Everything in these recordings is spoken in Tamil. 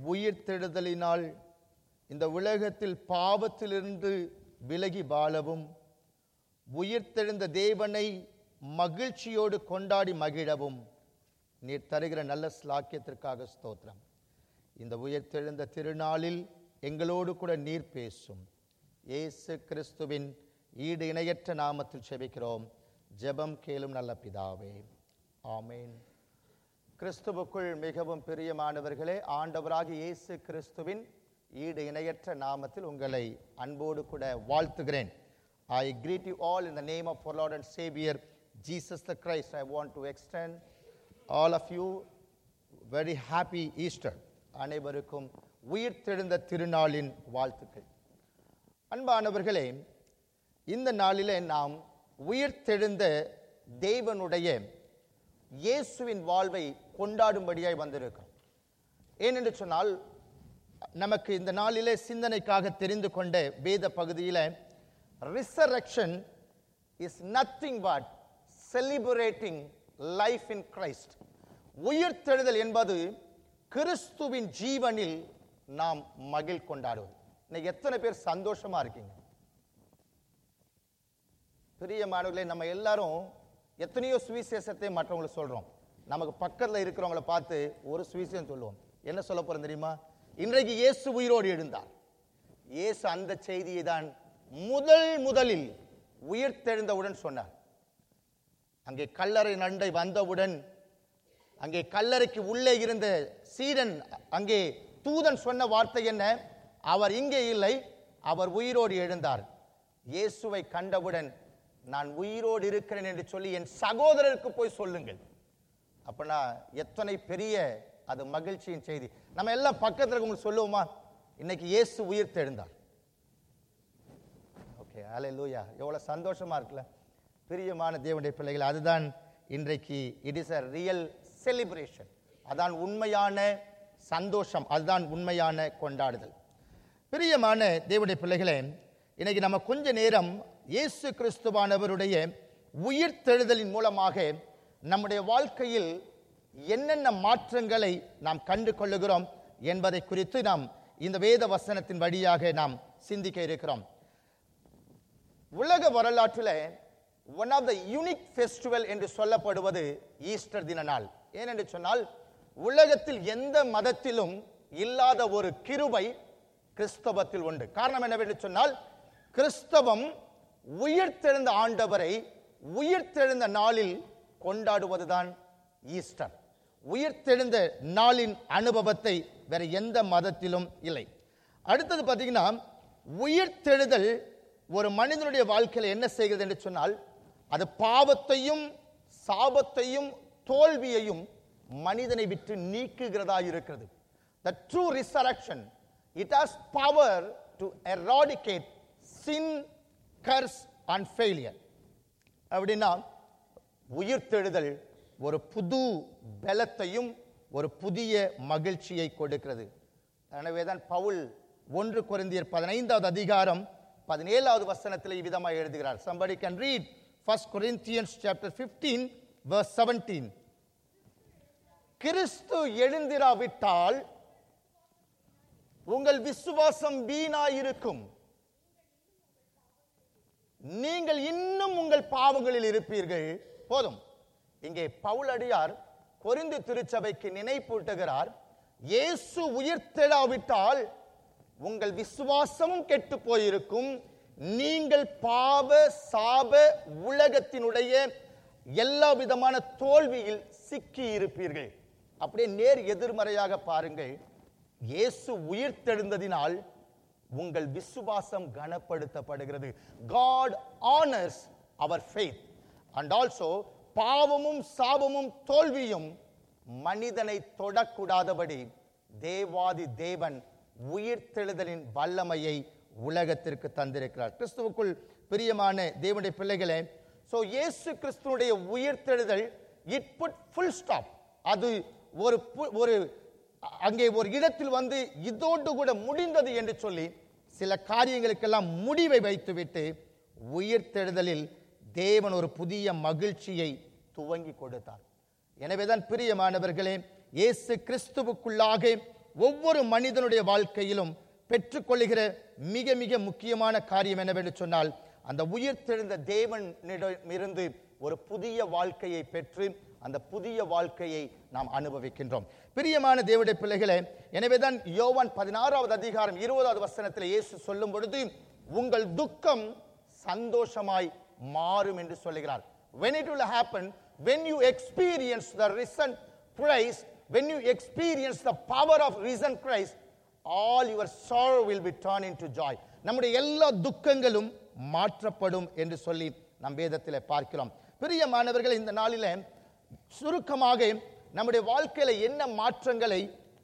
உயிர்த்தெழுதலினால் இந்த உலகத்தில் பாவத்திலிருந்து விலகி வாழவும், உயிர்த்தெழுந்த தேவனை மகிழ்ச்சியோடு கொண்டாடி மகிழவும் நீர் தருகிற நல்ல ஸ்லாக்கியத்திற்காக ஸ்தோத்திரம். இந்த உயிர்த்தெழுந்த திருநாளில் எங்களோடு கூட நீர் பேசும். இயேசு கிறிஸ்துவின் ஈடு இணையற்ற நாமத்தில் செபிக்கிறோம். ஜெபம் கேளும் நல்ல பிதாவே, ஆமேன். கிறிஸ்துவுக்குள் மிகவும் பிரியமானவர்களே, ஆண்டவராகிய இயேசு கிறிஸ்துவின் ஈடு இணையற்ற நாமத்தில் உங்களை அன்போடு கூட வாழ்த்துகிறேன். I greet you all in the name of our Lord and Savior Jesus the Christ. I want to extend all of you very happy Easter. அனைவருக்கும் உயிர்த்தெழுந்த திருநாளின் வாழ்த்துக்கள். அன்பானவர்களே, இந்த நாளிலே நாம் உயிர்த்தெழுந்த தேவனுடைய இயேசுவின் வாழ்வை கொண்டாடும்படியாய் வந்திருக்கிறோம். ஏனென்று சொன்னால், நமக்கு இந்த நாளிலே சிந்தனைக்காக தெரிந்து கொண்ட வேத பகுதியில் resurrection is nothing but celebrating life in Christ. உயிர்த்தெழுதல் என்பது கிறிஸ்துவின் ஜீவனில் நாம் மகிழ் கொண்டாடுவது. இன்னைக்கு எத்தனை பேர் சந்தோஷமா இருக்கீங்க? பிரியமானவர்களே, நம்ம எல்லாரும் எத்தனையோ சுவிசேஷத்தை மற்றவங்களுக்கு சொல்றோம். நமக்கு பக்கத்தில் இருக்கிறவங்களை பார்த்து ஒரு சுவிசேஷம் சொல்லுவோம். என்ன சொல்ல போறோம் தெரியுமா? இன்றைக்கு இயேசு உயிரோடு எழுந்தார். இயேசு அந்த செய்தியை தான் முதலில் உயிர்த்தெழுந்தவுடன் சொன்னார். அங்கே கல்லறை நண்டை வந்தவுடன், அங்கே கல்லறைக்கு உள்ளே இருந்த சீடன், அங்கே தூதன் சொன்ன வார்த்தை என்ன? அவர் இங்கே இல்லை, அவர் உயிரோடு எழுந்தார். இயேசுவை கண்டவுடன் நான் உயிரோடு இருக்கிறேன் என்று சொல்லி என் சகோதரருக்கு போய் சொல்லுங்கள். அப்படின்னா எத்தனை பெரிய அது மகிழ்ச்சியின் செய்தி. நம்ம எல்லாம் பக்கத்தில் இருக்கவங்களுக்கு சொல்லுவோமா, இன்னைக்கு இயேசு உயிர்த்தெழுந்தார். Okay, hallelujah. எவ்வளவு சந்தோஷமா இருக்குல்ல பிரியமான தேவனுடைய பிள்ளைகள். அதுதான் இன்றைக்கு it is a real celebration. அதான் உண்மையான சந்தோஷம், அதுதான் உண்மையான கொண்டாடுதல். பிரியமான தேவனுடைய பிள்ளைகளே, இன்னைக்கு நம்ம கொஞ்ச நேரம் இயேசு கிறிஸ்துவானவருடைய உயிர்த்தெழுதலின் மூலமாக நம்முடைய வாழ்க்கையில் என்னென்ன மாற்றங்களை நாம் கண்டு கொள்ளுகிறோம் என்பதை குறித்து நாம் இந்த வேத வசனத்தின் வழியாக நாம் சிந்திக்க இருக்கிறோம். உலக வரலாற்றில் one of the unique festival என்று சொல்லப்படுவது ஈஸ்டர் தின நாள். ஏனென்று சொன்னால், உலகத்தில் எந்த மதத்திலும் இல்லாத ஒரு கிருபை கிறிஸ்தவத்தில் உண்டு. காரணம் என்னவென்று சொன்னால், கிறிஸ்தவம் உயிர்த்தெழுந்த ஆண்டவரை உயிர்த்தெழுந்த நாளில் கொண்டாடுவதுதான் ஈஸ்டர். உயிர்த்தெழுந்த நாளின் அனுபவத்தை வேற எந்த மதத்திலும் இல்லை. அடுத்தது பார்த்தீங்கன்னா, உயிர்த்தெழுதல் ஒரு மனிதனுடைய வாழ்க்கையில் என்ன செய்கிறது என்று சொன்னால், அது பாவத்தையும் சாபத்தையும் தோல்வியையும் மனிதனை விட்டு நீக்குகிறதா இருக்கிறது. The true resurrection, it has power to eradicate sin, curse and failure. அப்படின்னா உயிர்த்தெழுதல் ஒரு புது பலத்தையும் ஒரு புதிய மகிழ்ச்சியை கொடுக்கிறது. எனவேதான் பவுல் 1 கொரிந்தியர் 15வது அதிகாரம் 17வது வசனத்தில் இவ்விதமாக எழுதுகிறார். Somebody can read 1 Corinthians chapter 15 verse 17. கிறிஸ்து எழுந்திராவிட்டால் உங்கள் விசுவாசம் வீணாயிருக்கும், நீங்கள் இன்னும் உங்கள் பாவங்களில் இருப்பீர்கள். போதும். இங்கே பவுலடியார் கொரிந்து திருச்சபைக்கு நினைப்பூட்டுகிறார், இயேசு உயிர்த்தெழாவிட்டால் உங்கள் விசுவாசமும் கெட்டு போயிருக்கும், நீங்கள் பாவ சாப உலகத்தினுடைய எல்லா விதமான தோல்வியில் சிக்கி இருப்பீர்கள். அப்படியே நேர் எதிர்மறையாக பாருங்கள். இயேசு உயிர்த்தெழுந்ததினால் உங்கள் விசுவாசம் கனப்படுத்தப்படுகிறது. God honors our faith. And also, பாவமும் சாபமும் தோல்வியும் மனிதனை தொடக்கூடாதபடி தேவாதி தேவன் உயிர்த்தெழுதலின் வல்லமையை உலகத்திற்கு தந்திருக்கிறார். கிறிஸ்துவுக்குள் பிரியமான தேவனுடைய பிள்ளைகளே, சோ இயேசு கிறிஸ்துவுடைய உயிர்த்தெழுதல் இட் புட் ஃபுல் ஸ்டாப். அது ஒரு அங்கே ஒரு இடத்தில் வந்து இதோடு கூட முடிந்தது என்று சொல்லி சில காரியங்களுக்கெல்லாம் முடிவை வைத்துவிட்டு உயிர்த்தெழுதலில் தேவன் ஒரு புதிய மகிழ்ச்சியை துவங்கி கொடுத்தார். எனவேதான் பிரியமானவர்களே, இயேசு கிறிஸ்துவுக்குள்ளாக ஒவ்வொரு மனிதனுடைய வாழ்க்கையிலும் பெற்றுக்கொள்ளுகிற மிக மிக முக்கியமான காரியம் என்னவென்று சொன்னால், அந்த உயிர்த்தெழுந்த தேவனிடமிருந்து ஒரு புதிய வாழ்க்கையை பெற்று அந்த புதிய வாழ்க்கையை நாம் அனுபவிக்கின்றோம். பிரியமான தேவனுடைய பிள்ளைகளே, எனவேதான் யோவான் 16வது அதிகாரம் 20வது வசனத்தில் இயேசு சொல்லும் பொழுது, உங்கள் துக்கம் சந்தோஷமாய் மாறும் என்று சொல்லுகிறார். When it will happen, when you experience the risen Christ, when you experience the power of risen Christ, all your sorrow will be turned into joy. நம்முடைய எல்லா துக்கங்களும் மாற்றப்படும் என்று சொல்லி நம் வேதத்திலே பார்க்கிறோம். பிரியமானவர்கள், இந்த நாளிலே சுருக்கமாக நம்முடைய வாழ்க்கையில என்ன மாற்றங்களை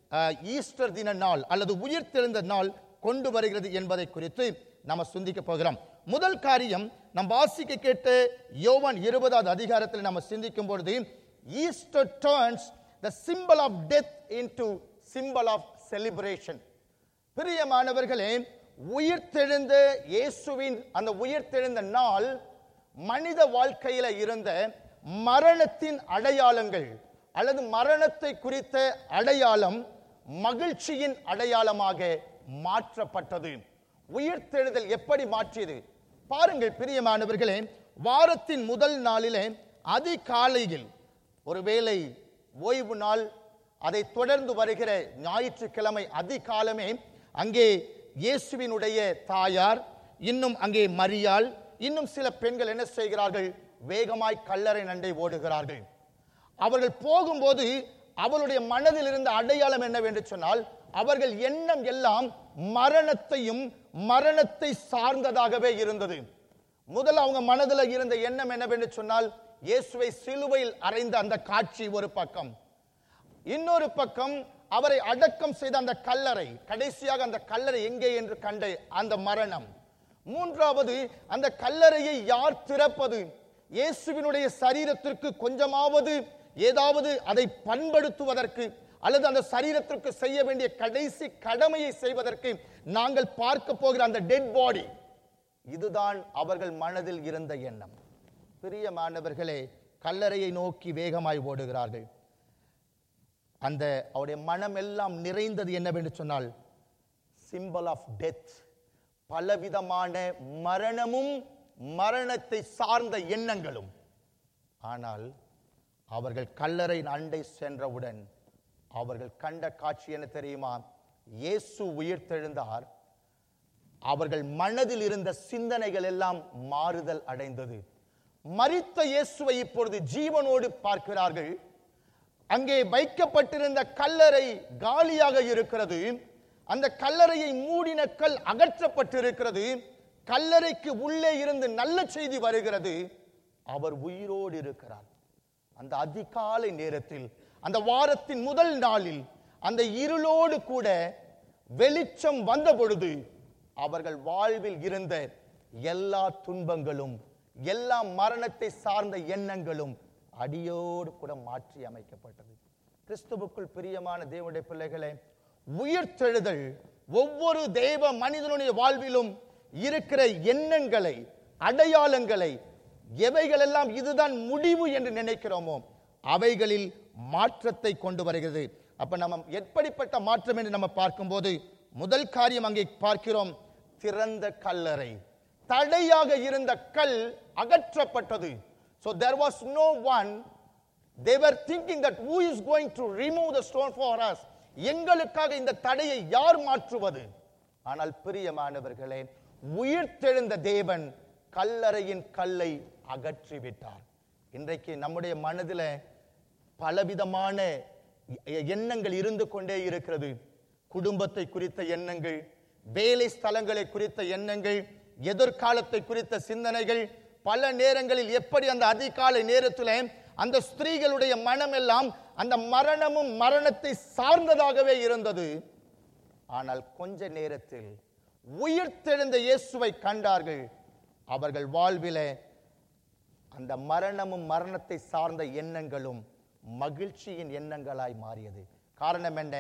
ஈஸ்டர் தின நாள் அல்லது உயிர்த்தெழுந்த நாள் கொண்டு வருகிறது என்பதை குறித்து நாம் சிந்திக்க போகிறோம். முதல் காரியம், நாம் வாசிக்க கேட்ட யோவான் 20வது அதிகாரத்தில் நாம் சிந்திக்கும் பொழுது, Easter turns the symbol of death into symbol of celebration. பிரியமானவர்களே, உயிர்த்தெழுந்த இயேசுவின் அந்த உயிர்த்தெழுந்த நாள் மனித வாழ்க்கையில இருந்த மரணத்தின் அடையாளங்கள் அல்லது மரணத்தை குறித்த அடையாளம் மகிழ்ச்சியின் அடையாளமாக மாற்றப்பட்டது. உயிர்த்தெழுதல் எப்படி மாற்றியது பாருங்கள். பிரியமானவர்களே, வாரத்தின் முதல் நாளிலே அதிகாலையில், ஒருவேளை ஓய்வு நாள், அதை தொடர்ந்து வருகிற ஞாயிற்றுக்கிழமை அதிகாலமே அங்கே இயேசுவினுடைய தாயார், இன்னும் அங்கே மரியாள், இன்னும் சில பெண்கள் என்ன செய்கிறார்கள்? வேகமாய் கல்லறை நண்டை ஓடுகிறார்கள். அவர்கள் போகும்போது அவளுடைய மனதில் இருந்த அடையாளம் என்னவென்று சொன்னால், அவர்கள் எண்ணம் எல்லாம் மரணத்தையும் மரணத்தை சார்ந்ததாகவே இருந்தது. முதல்ல அவங்க மனதில் இருந்த எண்ணம் என்னவென்று சொன்னால், இயேசுவை சிலுவையில் அறைந்த அந்த காட்சி ஒரு பக்கம், இன்னொரு பக்கம் அவரை அடக்கம் செய்த அந்த கல்லறை, கடைசியாக அந்த கல்லறை எங்கே என்று கண்ட அந்த மரணம், மூன்றாவது அந்த கல்லறையை யார் திறப்பது, இயேசுவினுடைய சரீரத்திற்கு கொஞ்சமாவது ஏதாவது அதை பண்படுத்துவதற்கு அல்லது அந்த சரீரத்திற்கு செய்ய வேண்டிய கடைசி கடமையை செய்வதற்கு நாங்கள் பார்க்க போகிற அந்த டெட் பாடி, இதுதான் அவர்கள் மனதில் இருந்த எண்ணம். பிரியமானவர்களே, கல்லறையை நோக்கி வேகமாய் ஓடுகிறார்கள். அந்த அவருடைய மனம் எல்லாம் நிறைந்தது என்னவென்று சொன்னால், சிம்பல் ஆஃப் டெத், பலவிதமான மரணமும் மரணத்தை சார்ந்த எண்ணங்களும். ஆனால் அவர்கள் கல்லறை அண்டை சென்றவுடன் அவர்கள் கண்ட காட்சி என்ன தெரியுமா? இயேசு உயிர்த்தெழுந்தார். அவர்கள் மனதில் இருந்த சிந்தனைகள் எல்லாம் மாறுதல் அடைந்தது. மரித்த இயேசுவை இப்பொழுது ஜீவனோடு பார்க்கிறார்கள். அங்கே வைக்கப்பட்டிருந்த கல்லறை காலியாக இருக்கிறது. அந்த கல்லறையை மூடின கல் அகற்றப்பட்டிருக்கிறது. கல்லறைக்கு உள்ளே இருந்து நல்ல செய்தி வருகிறது, அவர் உயிரோடு இருக்கிறார். அந்த அதிகாலை நேரத்தில், அந்த வாரத்தின் முதல் நாளில், அந்த இருளோடு கூட வெளிச்சம் வந்த பொழுது அவர்கள் வாழ்வில் இருந்த எல்லா துன்பங்களும் எல்லா மரணத்தை சார்ந்த எண்ணங்களும் அடியோடு கூட மாற்றி அமைக்கப்பட்டது. கிறிஸ்துவுக்குள் பிரியமான தேவனுடைய பிள்ளைகளே, உயிர்த்தெழுதல் ஒவ்வொரு தேவ மனிதனுடைய வாழ்விலும் இருக்கிற எண்ணங்களை, அடையாளங்களை, எவைகளெல்லாம் இதுதான் முடிவு என்று நினைக்கிறோமோ அவைகளில் மாற்றத்தை கொண்டு வருகிறது. அப்ப நம்ம எப்படிப்பட்ட மாற்றம் என்று நம்ம பார்க்கும்போது, முதல் காரியம் அங்கே பார்க்கிறோம், திறந்த கல்லறை. தடையாக இருந்த கல் அகற்றப்பட்டது. So there was no one, they were thinking that who is going to remove the stone for us, எங்களுக்காக இந்த தடையை யார் மாற்றுவது? ஆனால் பிரியமானவர்களே, உயிர்த்தெழுந்த தேவன் கல்லறையின் கல்லை அகற்றிவிட்டார். இன்றைக்கு நம்முடைய மனதில் பலவிதமான எண்ணங்கள் இருந்து கொண்டே இருக்கிறது. குடும்பத்தை குறித்த எண்ணங்கள், வேலை ஸ்தலங்களை குறித்த எண்ணங்கள், எதிர்காலத்தை குறித்த சிந்தனைகள். பல நேரங்களில் எப்படி அந்த அதிகாலை நேரத்தில் அந்த ஸ்திரீகளுடைய மனம் எல்லாம் அந்த மரணமும் மரணத்தை சார்ந்ததாகவே இருந்தது. ஆனால் கொஞ்ச நேரத்தில் உயிர்த்தெழுந்த இயேசுவை கண்டார்கள். அவர்கள் வாழ்விலே அந்த மரணமும் மரணத்தை சார்ந்த எண்ணங்களும் மகிழ்ச்சியின் எண்ணங்களாய் மாறியது. காரணம் என்ன?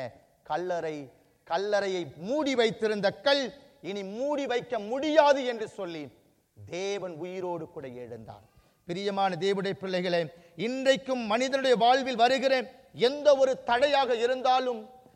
கல்லறையை மூடி வைத்திருந்த கல் இனி மூடி வைக்க முடியாது என்று சொல்லி தேவன் உயிரோடு கூட எழுந்தார். பிரியமான தேவனுடைய பிள்ளைகளே, இன்றைக்கும் மனிதனுடைய வாழ்வில் வருகிற எந்த ஒரு தடையாக இருந்தாலும்,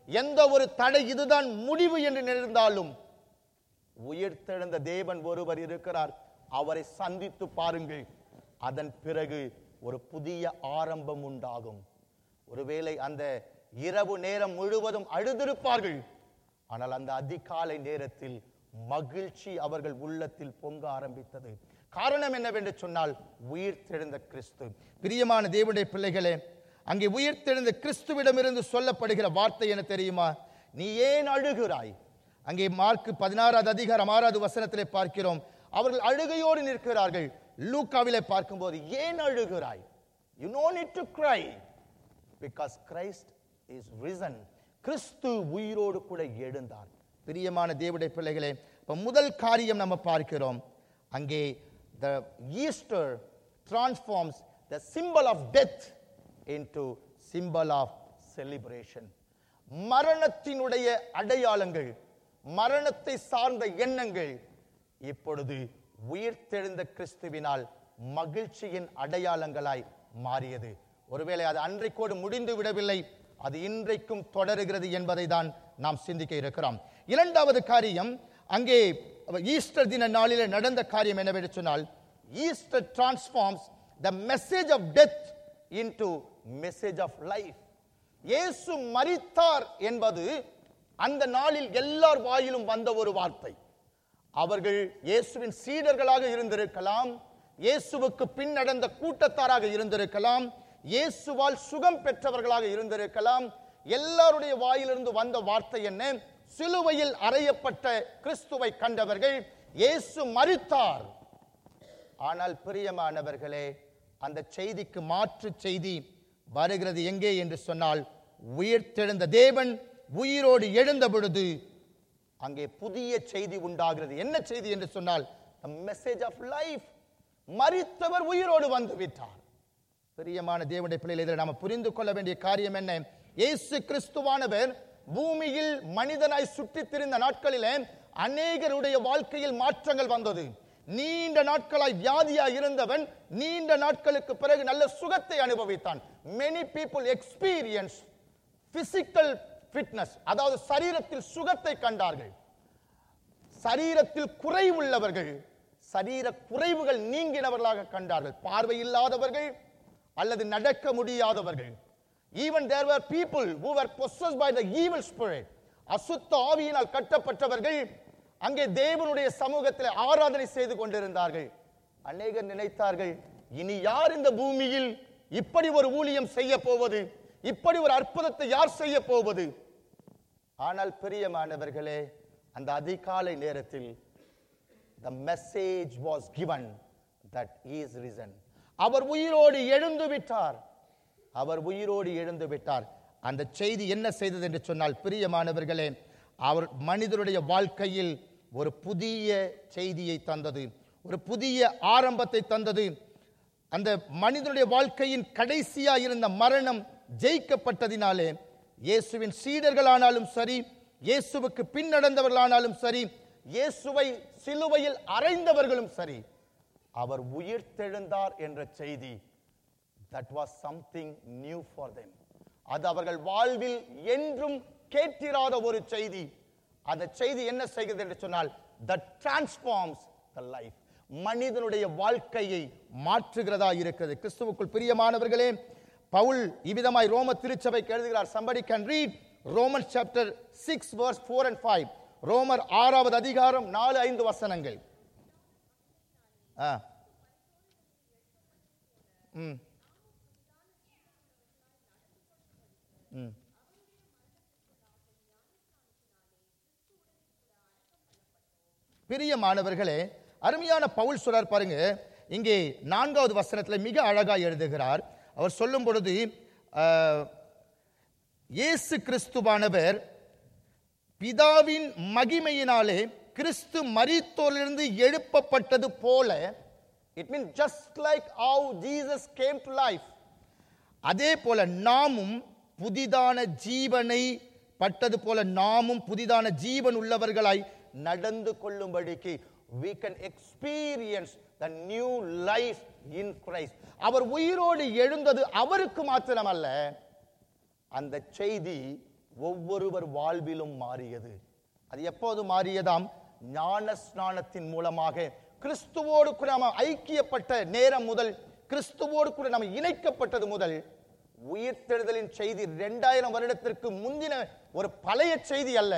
எந்த ஒரு தடை இதுதான் முடிவு என்று நினைந்தாலும் உயிர்த்தெழுந்த தேவன் ஒருவர் இருக்கிறார். அவரை சந்தித்து பாருங்கள். அதன் பிறகு ஒரு புதிய ஆரம்பம் உண்டாகும். ஒருவேளை அந்த இரவு நேரம் முழுவதும் அழுதிருப்பார்கள். ஆனால் அந்த அதிகாலை நேரத்தில் மகிழ்ச்சி அவர்கள் உள்ளத்தில் பொங்க ஆரம்பித்தது. காரணம் என்னவென்று சொன்னால் உயிர்த்தெழுந்த கிறிஸ்து. பிரியமான தேவனுடைய பிள்ளைகளே, அங்கே உயிர்த்தெழுந்த கிறிஸ்துவிடமிருந்து சொல்லப்படுகிற வார்த்தை என்ன தெரியுமா? நீ ஏன் அழுகிறாய்? அங்கே மார்க் 16வது அதிகாரம் 6வது வசனத்திலே பார்க்கிறோம். அவர்கள் அழுகையோடு நிற்கிறார்கள். லூக்காவிலே பார்க்கும்போது ஏன் அழுகிறாய்? You no need to cry because Christ is risen. கிறிஸ்து உயிரோடு கூட எழுந்தார். பிரியமான தேவனுடைய பிள்ளைகளே, இப்ப முதல் காரியம் நம்ம பார்க்கிறோம். அங்கே the Easter transforms the symbol of death into symbol of celebration. மரணத்தினுடைய அடையாளங்கள், மரணத்தை சார்ந்த எண்ணங்கள் இப்பொழுது உயிர்த்தெழுந்த கிறிஸ்துவினால் மகிழ்ச்சியின் அடையாளங்களாய் மாறியது. ஒருவேளை அது அன்றைக்கோடு முடிந்து விடவில்லை, அது இன்றைக்கும் தொடருகிறது என்பதை தான் நாம் சிந்திக்க இருக்கிறோம். இரண்டாவது காரியம், அங்கே ஈஸ்டர் தின நாளிலே நடந்த காரியம் என்னவென்று சொன்னால், Easter transforms the message of death into message of life. இயேசு மரித்தார் என்பது அந்த நாளில் எல்லார் வாயிலும் வந்த ஒரு வார்த்தை. அவர்கள் இயேசுவின் சீடர்களாக இருந்திருக்கலாம், இயேசுவுக்கு பின் நடந்த கூட்டத்தாராக இருந்திருக்கலாம், இயேசுவால் சுகம் பெற்றவர்களாக இருந்திருக்கலாம். எல்லாருடைய வாயிலிருந்து வந்த வார்த்தை என்ன? சிலுவையில் அறையப்பட்ட கிறிஸ்துவை கண்டவர்கள் இயேசு மரித்தார். ஆனால் பிரியமானவர்களே, அந்த செய்திக்கு மாற்று செய்தி வருகிறது. எங்கே என்று சொன்னால், உயிர்த்தெழுந்த தேவன் உயிரோடு எழுந்த பொழுது அங்கே புதிய செய்தி உண்டாகிறது. என்ன செய்தி என்று சொன்னால், the message of life. மரித்தவர் உயிரோடு வந்து விட்டார். பிரியமான தேவனுடைய பிள்ளைகளை, இதில் நாம் புரிந்து கொள்ள வேண்டிய காரியம் என்ன? இயேசு கிறிஸ்துவானவர் பூமியில் மனிதனாய் சுற்றித் திரிந்த நாட்களிலே அநேகருடைய வாழ்க்கையில் மாற்றங்கள் வந்தது. நீண்ட நாட்களாய் வியாதியாய் இருந்தவன் நீண்ட நாட்களுக்கு பிறகு நல்ல சுகத்தை அனுபவித்தான். many people experience physical fitness, அதாவது சரீரத்தில் சுகத்தை கண்டார்கள். சரீரத்தில் குறைவுள்ளவர்கள் சரீர குறைவுகள் நீங்கினவர்களாக கண்டார்கள். பார்வை இல்லாதவர்கள் அல்லது நடக்க முடியாதவர்கள். even there were people who were possessed by the evil spirit. அசுத்த ஆவியினால் கட்டப்பட்டவர்கள் அங்கே தேவனுடைய சமூகத்தில் ஆராதனை செய்து கொண்டிருந்தார்கள். அநேகர் நினைத்தார்கள், இனி யார் இந்த பூமியில் இப்படி ஒரு ஊழியம் செய்ய போவது? இப்படி ஒரு அற்புதத்தை யார் செய்ய போவது? ஆனால் பிரியமானவர்களே, அந்த அதிகாலை நேரத்தில் the message was given that he is risen. அவர் உயிரோடு எழுந்து விட்டார். அவர் உயிரோடு எழுந்து விட்டார். அந்த செய்தி என்ன செய்தது என்று சொன்னால், பிரியமானவர்களே, அவர் மனிதனுடைய வாழ்க்கையில் ஒரு புதிய செய்தியை தந்தது, ஒரு புதிய ஆரம்பத்தை தந்தது. அந்த மனிதனுடைய வாழ்க்கையின் கடைசியா இருந்த மரணம் ஜெயிக்கப்பட்டதினாலே இயேசுவின் சீடர்களானாலும் சரி, இயேசுவுக்கு பின் நடந்தவர்களானாலும் சரி, இயேசுவை சிலுவையில் அறைந்தவர்களும் சரி, அவர் உயிர்த்தெழுந்தார் என்ற செய்தி, that was something new for them. அது அவர்கள் வாழ்வில் என்றும் கேட்டிராத ஒரு செய்தி. அந்த செய்தி என்ன செய்கிறது என்று சொன்னால், that transforms the life. மனிதனுடைய வாழ்க்கையை மாற்றுகிறதா இருக்கிறது. கிறிஸ்துவுக்குள் பிரியமானவர்களே, பவுல் இவ்விதமாய் ரோம திருச்சபைக்கு எழுதுகிறார். somebody can read Romans chapter 6 verse 4 and 5. ரோமர் 6வது அதிகாரம் 4-5 வசனங்கள். பிரியமானவர்களே, அருமையான பவுல் சொல்றார் பாருங்க. இங்கே 4வது வசனத்தில் மிக அழகாய் எழுதுகிறார். அவர் சொல்லும் பொழுது, இயேசு கிறிஸ்துவானவர் பிதாவின் மகிமையினாலே கிறிஸ்து மரித்தோரிலிருந்து எழுப்பப்பட்டது போல, it means just like how Jesus came to life, அதே போல நாமும் புதிதான ஜீவனை பட்டது போல நாமும் புதிதான ஜீவன் உள்ளவர்களாய் நடந்து கொள்ளும்படிக்கு we can experience the new life in Christ. அவர் உயிரோடு எழுந்தது அவருக்கு மாத்திரமல்ல, அந்த செய்தி ஒவ்வொருவர் வாழ்விலும் மாறியது. அது எப்போது மாறியதாம்? ஞான ஸ்நானத்தின் மூலமாக கிறிஸ்துவோடு கூட நாம் ஐக்கியப்பட்ட நேரம் முதல், கிறிஸ்துவோடு கூட நாம் இணைக்கப்பட்டது முதல், உயிர்த்தெழுதலின் செய்தி 2000 வருடத்திற்கு முந்தின ஒரு பழைய செய்தி அல்ல.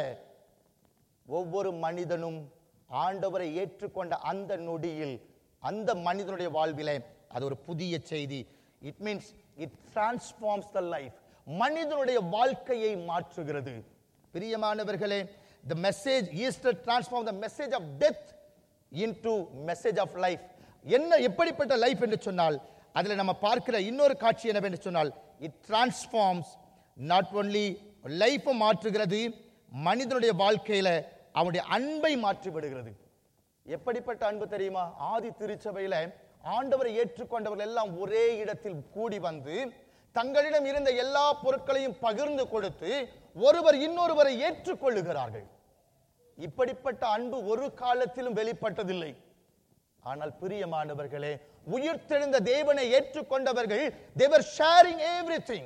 ஒவ்வொரு மனிதனும் ஆண்டவரை ஏற்றுக்கொண்ட அந்த நொடியில் அந்த மனிதனுடைய வாழ்விலே அது ஒரு புதிய செய்தி. It means it transforms the life. மனிதனுடைய வாழ்க்கையை மாற்றுகிறது. பிரியமானவர்களே, the message Easter transformed the message of death into message of life. என்ன எப்படிப்பட்ட லைஃப் என்று சொன்னால், அதில் நம்ம பார்க்கிற இன்னொரு காட்சி என்னவென்று சொன்னால், it transforms not only life மாற்றுகிறது, மனிதனுடைய வாழ்க்கையில அவனுடைய அன்பை மாற்றி விடுகிறது. எப்படிப்பட்ட அன்பு தெரியுமா? ஆதி திருச்சபையில ஆண்டவரை ஏற்றுக்கொண்டவர்கள் எல்லாம் ஒரே இடத்தில் கூடி வந்து தங்களிடம் இருந்த எல்லா பொருட்களையும் பகிர்ந்து கொடுத்து ஒருவர் இன்னொருவரை ஏற்றுக்கொள்ளுகிறார்கள். இப்படிப்பட்ட அன்பு ஒரு காலத்திலும் வெளிப்பட்டதில்லை. ஆனால் பிரியமானவர்களே, உயிர்த்தெழுந்த தேவனை ஏற்றுக்கொண்டவர்கள் they were sharing everything.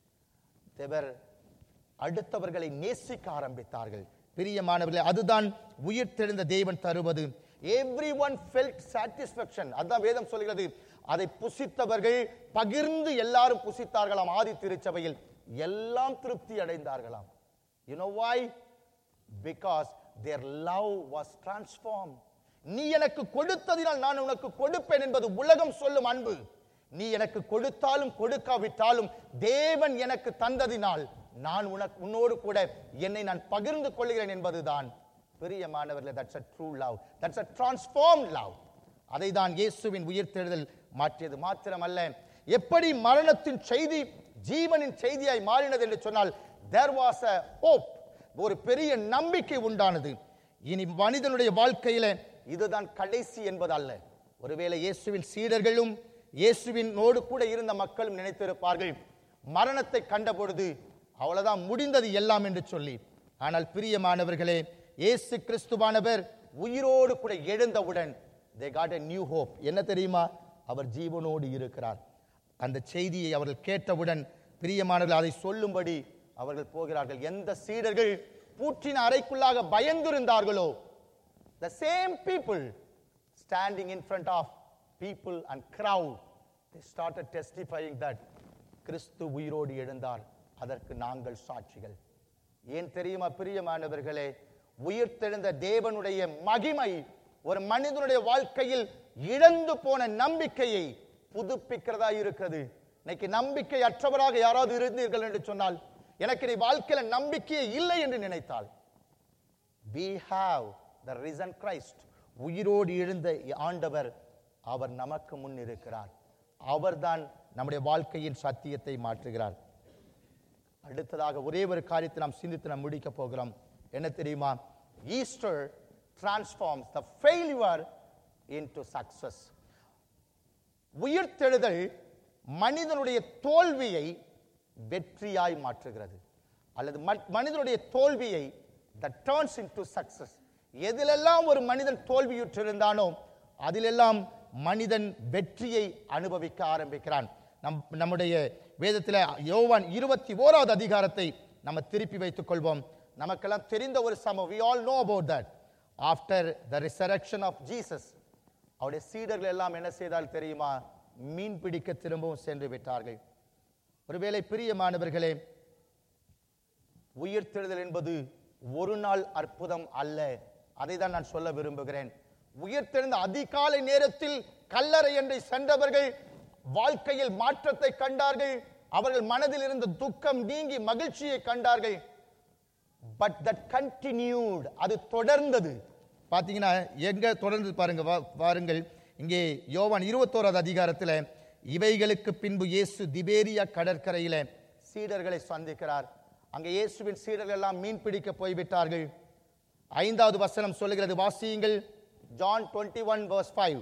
they were அடுத்தவர்களை நேசிக்க ஆரம்பித்தார்கள். பிரியமானவர்களே, அதுதான் உயிர்த்தெழுந்த தேவன் தருவது. everyone felt satisfaction. அதான் வேதம் சொல்கிறது. அதை புசித்தவர்கள் பகிர்ந்து எல்லாரும் புசித்தார்களாம். ஆதி திருச்சபையில் எல்லாம் திருப்தி அடைந்தார்களாம். you know why? because their love was transformed. நீ எனக்கு கொடுத்ததினால் நான் உனக்கு கொடுப்பேன் என்பது உலகம் சொல்லும் அன்பு. நீ எனக்கு கொடுத்தாலும் கொடுக்காவிட்டாலும் தேவன் எனக்கு தந்ததினால் நான் உன்னோடு கூட என்னை நான் பகிர்ந்து கொள்கிறேன் என்பதுதான் பிரியமானவர்களே, that's a true love, that's a transformed love. அதை தான் இயேசுவின் உயிர்த்தெழுதல் மாற்றியது. மாத்திரமல்ல, எப்படி மரணத்தின் செய்தி ஜீவனின் செய்தியாய் மாறினது என்று சொன்னால், there was a hope, ஒரு பெரிய நம்பிக்கை உண்டானது. இனி மனிதனுடைய வாழ்க்கையில இதுதான் கடைசி என்பது அல்ல. ஒருவேளை இயேசுவின் சீடர்களும் இயேசுவினோடு கூட இருந்த மக்களும் நினைத்திருப்பார்கள், மரணத்தை கண்டபொழுது அவ்வளவுதான் முடிந்தது எல்லாம் என்று சொல்லி. ஆனால் பிரியமானவர்களே, இயேசு கிறிஸ்துவானவர் உயிரோடு கூட எழுந்தவுடன் they got a new hope. என்ன தெரியுமா? அவர் ஜீவனோடு இருக்கிறார். அந்த செய்தியை அவர்கள் கேட்டவுடன் பிரியமானவர்கள் அதை சொல்லும்படி அவர்கள் போகிறார்கள். எந்த சீடர்கள் பூட்டின அறைக்குள்ளாக பயந்திருந்தார்களோ, the same people standing in front of people and crowd, they started testifying that கிறிஸ்து உயிரோடு எழுந்தார். அதற்கு நாங்கள் சாட்சிகள். ஏன் தெரியுமா பிரியமானவர்களே? உயிர்த்தெழுந்த தேவனுடைய மகிமை ஒரு மனிதனுடைய வாழ்க்கையில் இழந்து போன நம்பிக்கையை புதுப்பிக்கிறதா இருக்கிறது. இன்னைக்கு நம்பிக்கை அற்றவராக யாராவது இருந்தீர்கள் என்று சொன்னால், எனக்கு நீ வாழ்க்கையில நம்பிக்கையே இல்லை என்று நினைத்தால், we have the risen Christ. உயிரோடு எழுந்த ஆண்டவர், அவர் நமக்கு முன் இருக்கிறார். அவர்தான் நம்முடைய வாழ்க்கையின் சத்தியத்தை மாற்றுகிறார். அடுத்ததாக ஒரே ஒரு காரியத்தை நாம் சிந்தித்து நாம் முடிக்க போகிறோம். என்ன தெரியுமா? Easter transforms the failure into success. உயிர்த்தெழுதல் மனிதனுடைய தோல்வியை வெற்றியாய் மாற்றுகிறது, அல்லது மனிதனுடைய தோல்வியை that turns into success. எதிலெல்லாம் ஒரு மனிதன் தோல்வியுற்றிருந்தானோ அதிலெல்லாம் மனிதன் வெற்றியை அனுபவிக்க ஆரம்பிக்கிறான். நம்முடைய வேதத்தில் யோவான் 21வது அதிகாரத்தை நம்ம திருப்பி வைத்துக் கொள்வோம். நமக்கெல்லாம் தெரிந்த ஒரு சம்பவம். we all know about that. after the resurrection of Jesus, அவருடைய சீடர்கள் எல்லாம் என்ன செய்தால் தெரியுமா? மீன் பிடிக்க திரும்பவும் சென்று விட்டார்கள். ஒருவேளை பிரியமானவர்களே, உயிர்த்தெழுதல் என்பது ஒரு நாள் அற்புதம் அல்ல. அதை தான் நான் சொல்ல விரும்புகிறேன். உயிர்த்தெழுந்த அதிகாலை நேரத்தில் கல்லறை என்று சென்றவர்கள் வாழ்க்கையில் மாற்றத்தை கண்டார்கள். அவர்கள் மனதில் இருந்த துக்கம் நீங்கி மகிழ்ச்சியை கண்டார்கள். பட் தட் கண்டினியூட், அது தொடர்ந்தது. பாத்தீங்கன்னா எங்க தொடர்ந்து பாருங்கள். இங்கே யோவான் 21வது அதிகாரத்தில், இவைகளுக்கு பின்பு இயேசு திபேரியா கடற்கரையில சீடர்களை சந்திக்கிறார். அங்கே இயேசுவின் சீடர்கள் எல்லாம் மீன் பிடிக்க போய்விட்டார்கள். 5வது வசனம் சொல்லுகிறது, வாசியுங்கள். John 21 verse 5.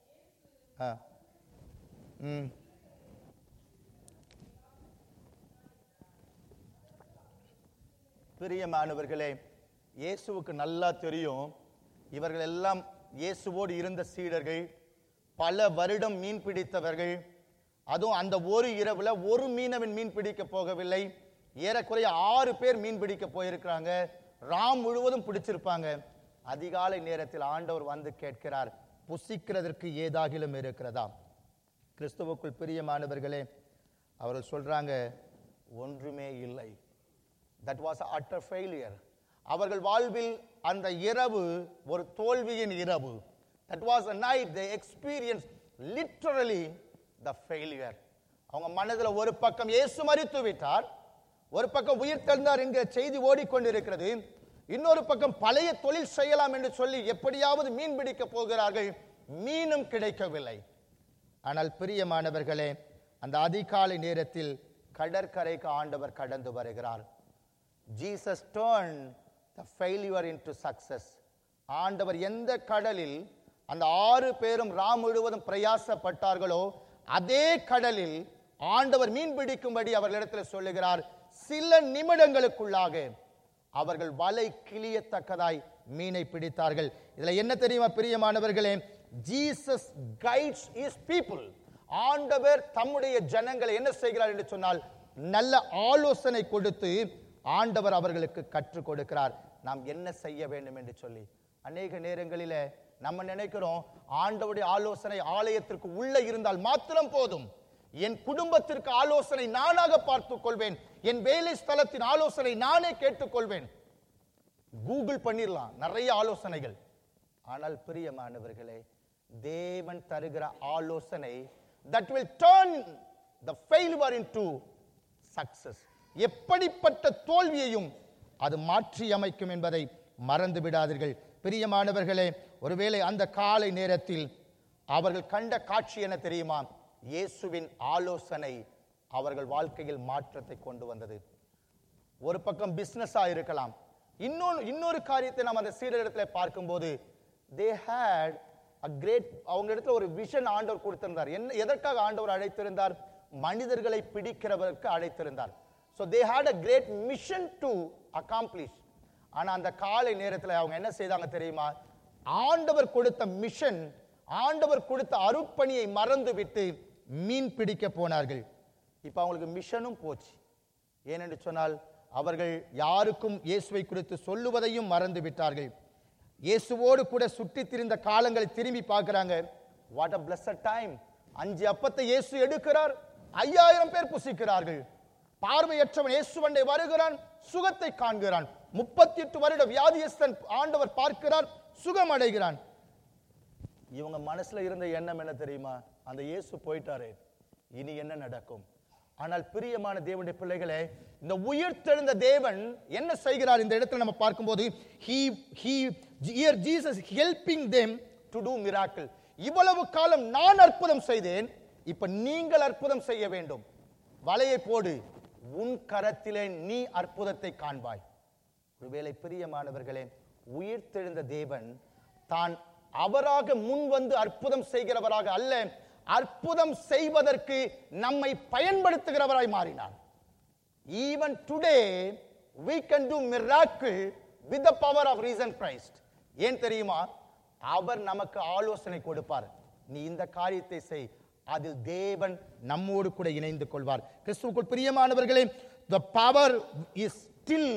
பிரியமானவர்களே, இயேசுவுக்கு நல்லா தெரியும் இவர்கள் எல்லாம் இயேசுவோடு இருந்த சீடர்கள், பல வருடம் மீன் பிடித்தவர்கள். அதுவும் அந்த ஒரு இரவுல ஒரு மீனவன் மீன் பிடிக்க போகவில்லை, ஏறக்குறைய 6 பேர் மீன் பிடிக்க போயிருக்கிறாங்க. ராம் முழுவதும் பிடிச்சிருப்பாங்க. அதிகாலை நேரத்தில் ஆண்டவர் வந்து கேட்கிறார், புசிக்கிறதற்கு ஏதாகிலும் இருக்கிறதா? கிறிஸ்துவுக்குள் பிரியமானவர்களே, அவர்கள் சொல்றாங்க, ஒன்றுமே இல்லை. That was an utter failure. அவர்கள் வாழ்வில் அந்த இரவு ஒரு தோல்வியின் இரவு. That was a night they experienced literally the failure. அவங்க மனதில் ஒரு பக்கம் இயேசு மரித்து விட்டார், ஒரு பக்கம் உயிர் தெழுந்தார் என்கிற செய்தி ஓடிக்கொண்டிருக்கிறது, இன்னொரு பக்கம் பழைய தொழில் செய்யலாம் என்று சொல்லி எப்படியாவது மீன் பிடிக்க போகிறார்கள், மீனும் கிடைக்கவில்லை. ஆனால் பிரியமானவர்களே, அந்த அதிகாலை நேரத்தில் கடற்கரைக்கு ஆண்டவர் கடந்து வருகிறார். Jesus turned the failure into success. ஆண்டவர் எந்த கடலில் அந்த 6 பேரும் ராம் முழுவதும் பிரயாசப்பட்டார்களோ அதே கடலில் ஆண்டவர் மீன் பிடிக்கும்படி அவர்களிடத்தில் சொல்லுகிறார். சில நிமிடங்களுக்குள்ளாக அவர்கள் வலை கிளியத்தக்கதாய் மீனை பிடித்தார்கள். இதுல என்ன தெரியுமா பிரியமானவர்களே, Jesus guides his people. ஆண்டவர் தம்முடைய ஜனங்களை என்ன செய்கிறார் என்று சொன்னால், நல்ல ஆலோசனை கொடுத்து ஆண்டவர் அவர்களுக்கு கற்றுக் கொடுக்கிறார் நாம் என்ன செய்ய வேண்டும் என்று சொல்லி. அநேக நேரங்களிலே நம்ம நினைக்கிறோம், ஆண்டவருடைய ஆலோசனை ஆலயத்திற்கு உள்ள இருந்தால் மாத்திரம் போதும், என் குடும்பத்திற்கு ஆலோசனை நானாக பார்த்துக் கொள்வேன், என் வேலை ஸ்தலத்தின் ஆலோசனை நானே கேட்டுக்கொள்வேன், கூகுள் பண்ணிடலாம் நிறைய ஆலோசனைகள். ஆனால் பிரியமானவர்களே, தேவன் தருகிற ஆலோசனை that will turn the failure into success. எப்படிப்பட்ட தோல்வியையும் அது மாற்றி அமைக்கும் என்பதை மறந்து விடாதீர்கள் பிரியமானவர்களே. ஒருவேளை அந்த காலை நேரத்தில் அவர்கள் கண்ட காட்சி என்ன தெரியுமா? இயேசுவின் ஆலோசனை அவர்கள் வாழ்க்கையில் மாற்றத்தை கொண்டு வந்தது. ஒரு பக்கம் பிசினஸா இருக்கலாம், இன்னொரு காரியத்தை நாம் அந்த சீடரிடத்தில் பார்க்கும்போது they had a great, அவங்க இடத்துல ஒரு விஷன் ஆண்டவர் கொடுத்திருந்தார். என்ன, எதற்காக ஆண்டவர் அழைத்திருந்தார்? மனிதர்களை பிடிக்கிறவருக்கு அழைத்திருந்தார். So they had a great mission to accomplish. ஆனா அந்த காலை நேரத்தில் அவங்க என்ன செய்தாங்க தெரியுமா? ஆண்டவர் கொடுத்த மிஷன், ஆண்டவர் கொடுத்த அருட்பணியை மறந்து விட்டு மீன் பிடிக்க போனார்கள். இப்ப அவங்களுக்கு மிஷனும் போச்சு. ஏனென்று சொன்னால் அவர்கள் யாருக்கும் இயேசுவை குறித்து சொல்லுவதையும் மறந்து விட்டார்கள். இயேசுவோடு கூட சுற்றி திரிந்த காலங்களை திரும்பி பார்க்கிறாங்க. What a blessed time. 5 அப்பத்தை இயேசு எடுக்கிறார், 5000 பேர் புசிக்கிறார்கள். பார்வையற்றவன் இயேசுவண்டை வருகிறான், சுகத்தை காண்கிறான். 38 வருட வியாதியஸ்தன் ஆண்டவர் பார்க்கிறார், சுகம் அடைகிறான். இவங்க மனசுல இருந்த எண்ணம் என்ன தெரியுமா? அந்த இயேசு போயிட்டாரே, இனி என்ன நடக்கும்? ஆனால் பிரியமான தேவனுடைய பிள்ளைகளே, இந்த உயிர்த்தெழுந்த தேவன் என்ன செய்கிறார் இந்த இடத்துல நம்ம பார்க்கும்போது, here Jesus helping them to do miracle. இவ்வளவு காலம் நான் அற்புதம் செய்தேன், இப்ப நீங்கள் அற்புதம் செய்ய வேண்டும். வலையை போடு, உன் கரத்திலே நீ அற்புதத்தை காண்பாய். ஒருவேளை பிரியமானவர்களே, உயிர்த்தெழுந்த தேவன் தான் அவராக முன் வந்து அற்புதம் செய்கிறவராக அல்ல, அற்புதம் செய்வதற்கு நம்மை பயன்படுத்துகிறவராய் மாறினார். Even today we can do miracle with the power of risen Christ. ஏன் தெரியுமா? அவர் நமக்கு ஆலோசனை கொடுப்பார். நீ இந்த காரியத்தை செய், அதில் தேவன் நம்மோடு கூட இணைந்து கொள்வார். கிறிஸ்துவுக்குள் பிரியமானவர்களே, the power is still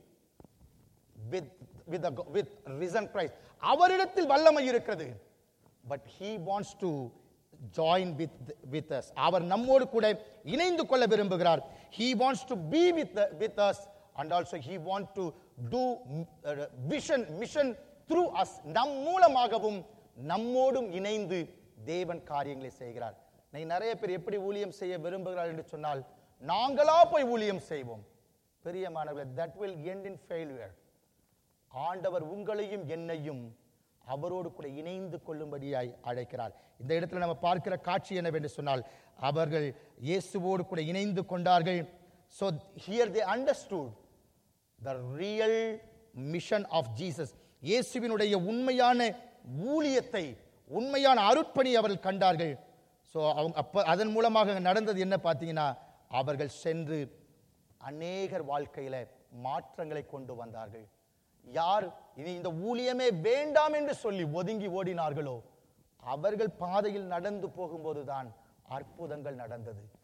with risen Christ. அவரிடத்தில் வல்லமை இருக்கிறது. But he wants to join with us. அவர் நம்மோடு கூட இணைந்து கொள்ள விரும்புகிறார். He wants to be with us and also he wants to do mission through us. நம் மூலமாகவும் நம்மோடும் இணைந்து தேவன் காரியங்களை செய்கிறார். நிறைய பேர் எப்படி ஊழியம் செய்ய விரும்புகிறார் என்று சொன்னால், நாங்களா போய் ஊழியம் செய்வோம். பிரியமானவர்களே, that will end in failure. ஆண்டவர் உங்களையும் என்னையும் அவரோடு கூட இணைந்து கொள்ளும்படியாய் அழைக்கிறார். இந்த இடத்துல நம்ம பார்க்கிற காட்சி என்னவென்று சொன்னால், அவர்கள் இயேசுவோடு கூட இணைந்து கொண்டார்கள். So here they understood the real mission of Jesus. இயேசுவினுடைய உண்மையான ஊழியத்தை, உண்மையான அருட்பணி அவர்கள் கண்டார்கள். ஸோ அவங்க அதன் மூலமாக நடந்தது என்ன பார்த்தீங்கன்னா, அவர்கள் சென்று அநேகர் வாழ்க்கையில மாற்றங்களை கொண்டு வந்தார்கள். யார் இனி இந்த ஊழியமே வேண்டாம் என்று சொல்லி ஒதுங்கி ஓடினார்களோ, அவர்கள் பாதையில் நடந்து போகும்போதுதான் அற்புதங்கள் நடந்தது.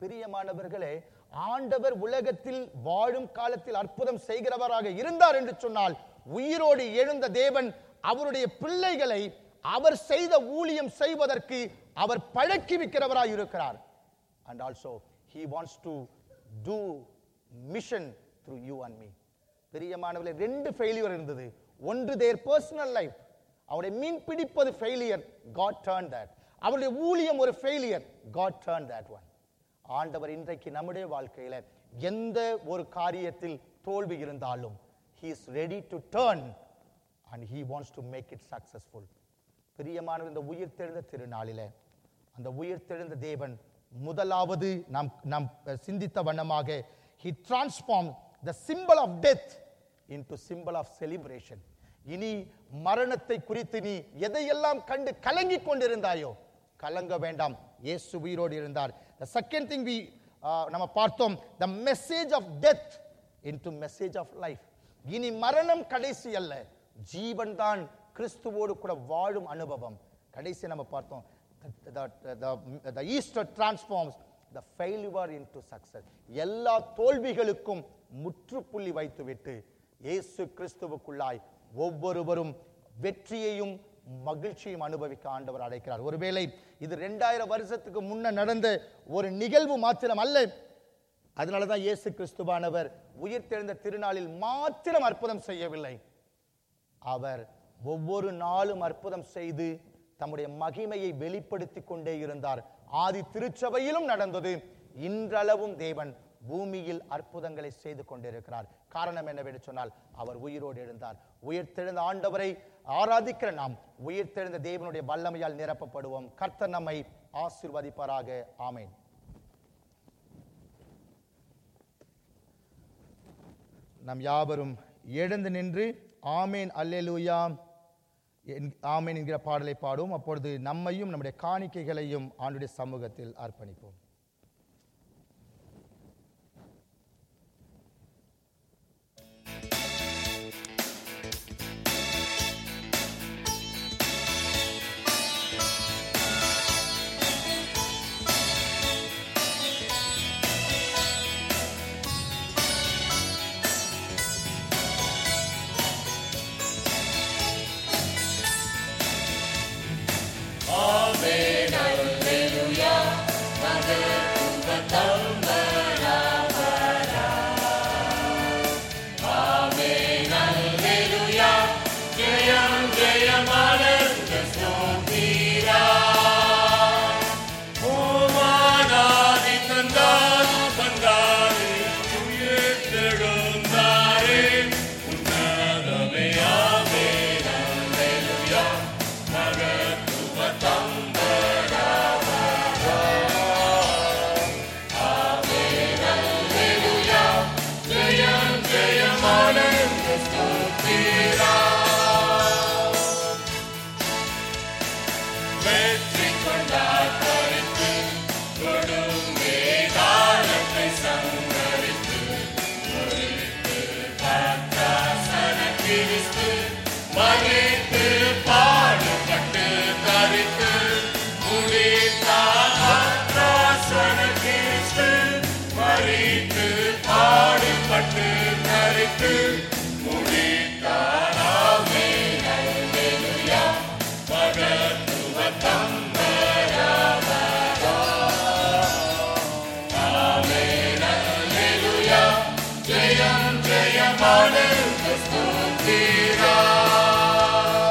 பிரியமானவர்களே, ஆண்டவர் உலகத்தில் வாழும் காலத்தில் அற்புதம் செய்கிறவராக இருந்தார் என்று சொன்னால், உயிரோடு எழுந்த தேவன் அவருடைய பிள்ளைகளை அவர் செய்த ஊழியம் செய்வதற்கு அவர் பழக்கி வைக்கிறவராய் இருக்கிறார். And also he wants to do mission through you and me. பிரியமானவர்களே, ரெண்டு ஃபெயிலியர் இருந்தது. ஒன்று their personal life, அவருடைய மீன் பிடிப்பது ஃபெயிலியர், God turned that. அவருடைய ஊழியம் ஒரு failure, God turned that one. ஆண்டவர் இன்றைக்கு நம்முடைய வாழ்க்கையில எந்த ஒரு காரியத்தில் தோல்வி இருந்தாலும் he is ready to turn and he wants to make it successful. பிரியமானவர், இந்த உயிர்த்தெழுந்த திருநாளிலே அந்த உயிர்த்தெழுந்த தேவன் முதலாவது நாம் சிந்தித்த வண்ணமாக he transformed the symbol of death into symbol of celebration. இனி மரணத்தை குறித்து நீ எதையெல்லாம் கண்டு கலங்கிக் கொண்டிருந்தாயோ கலங்க வேண்டாம், இயேசு உயிரோடு இருந்தார். The second thing நம்ம பார்த்தோம், the message of death into message of life. இனி மரணம் கடைசி அல்ல, ஜீவன் தான் கிறிஸ்துவோடு கூட வாழும் அனுபவம். கடைசி நம்ம பார்த்தோம், the Easter transforms the failure into success. எல்லா தோல்விகளுக்கும் முற்றுப்புள்ளி வைத்துவிட்டு இயேசு கிறிஸ்துவுக்குள்ளாய் ஒவ்வொருவரும் வெற்றியையும் மகிழ்ச்சியும் அனுபவிக்க ஆண்டவர் அழைக்கிறார். ஒருவேளை இது 2000 வருஷத்துக்கு முன்ன நடந்த ஒரு நிகழ்வு மாத்திரம் அல்ல. அதனாலதான் இயேசு கிறிஸ்துவானவர் உயிர்த்தெழுந்த திருநாளில் மாத்திரம் அற்புதம் செய்யவில்லை, அவர் ஒவ்வொரு நாளும் அற்புதம் செய்து தம்முடைய மகிமையை வெளிப்படுத்தி கொண்டே இருந்தார். ஆதி திருச்சபையிலும் நடந்தது, இன்றளவும் தேவன் பூமியில் அற்புதங்களை செய்து கொண்டிருக்கிறார். காரணம் என்னவென்று சொன்னால், அவர் உயிரோடு எழுந்தார். உயிர்த்தெழுந்த ஆண்டவரை ஆராதிக்கிற நாம் உயிர்த்தெழுந்த தேவனுடைய வல்லமையால் நிரப்பப்படுவோம். கர்த்தர் நம்மை ஆசீர்வதிப்பாராக. ஆமென். நாம் யாவரும் எழுந்து நின்று ஆமேன் அல்லேலூயா ஆமேன் என்கிற பாடலை பாடுவோம். அப்பொழுது நம்மையும் நம்முடைய காணிக்கைகளையும் ஆண்டுடைய சமூகத்தில் அர்ப்பணிப்போம். Jayam Jayam Ananda Stotira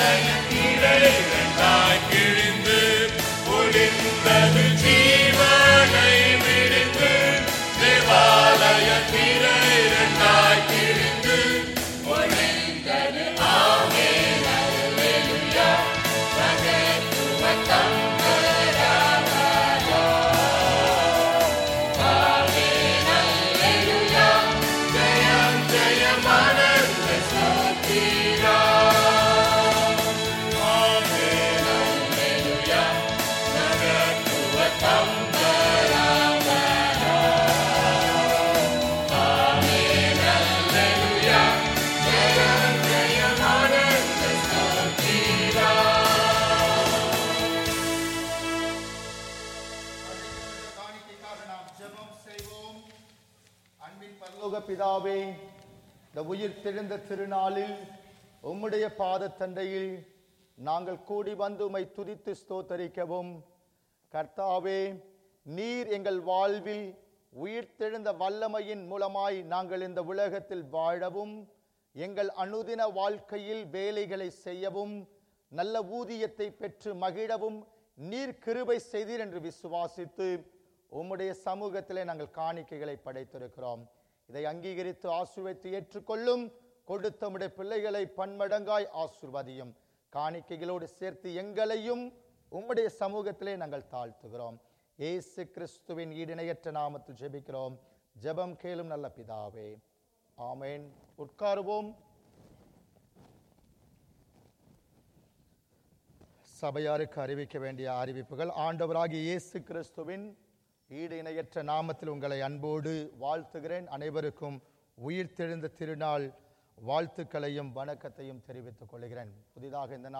பிதாவே, இந்த உயிர் தெழுந்த திருநாளில் உம்முடைய பாதத்தண்டையில் நாங்கள் கூடி வந்து உம்மை துதித்து ஸ்தோத்தரிக்கவும், கர்த்தாவே, நீர் எங்கள் வாழ்வில் உயிர் தெழுந்த வல்லமையின் மூலமாய் நாங்கள் இந்த உலகத்தில் வாழவும், எங்கள் அனுதின வாழ்க்கையில் வேலைகளை செய்யவும், நல்ல ஊதியத்தை பெற்று மகிழவும் நீர் கிருபை செய்தீர் என்று விசுவாசித்து உம்முடைய சமூகத்திலே நாங்கள் காணிக்கைகளை படைத்திருக்கிறோம். இதை அங்கீகரித்து ஆசீர்வதித்து ஏற்றுக்கொள்ளும். கொடுத்த உம்முடைய பிள்ளைகளை பன்மடங்காய் ஆசீர்வதியும். காணிக்கைகளோடு சேர்த்து எங்களையும் உம்முடைய சமூகத்திலே நாங்கள் தாழ்த்துகிறோம். இயேசு கிறிஸ்துவின் ஈடிணையற்ற நாமத்தில் ஜெபிக்கிறோம். ஜெபம் கேளும் நல்ல பிதாவே, ஆமென். உட்காருவோம். சபையாருக்கு அறிவிக்க வேண்டிய அறிவிப்புகள். ஆண்டவராகிய இயேசு கிறிஸ்துவின் ஈடு இணையற்ற நாமத்தில் உங்களை அன்போடு வாழ்த்துகிறேன். அனைவருக்கும் உயிர்த்தெழுந்த திருநாள் வாழ்த்துக்களையும் வணக்கத்தையும் தெரிவித்துக் கொள்கிறேன். புதிதாக இந்த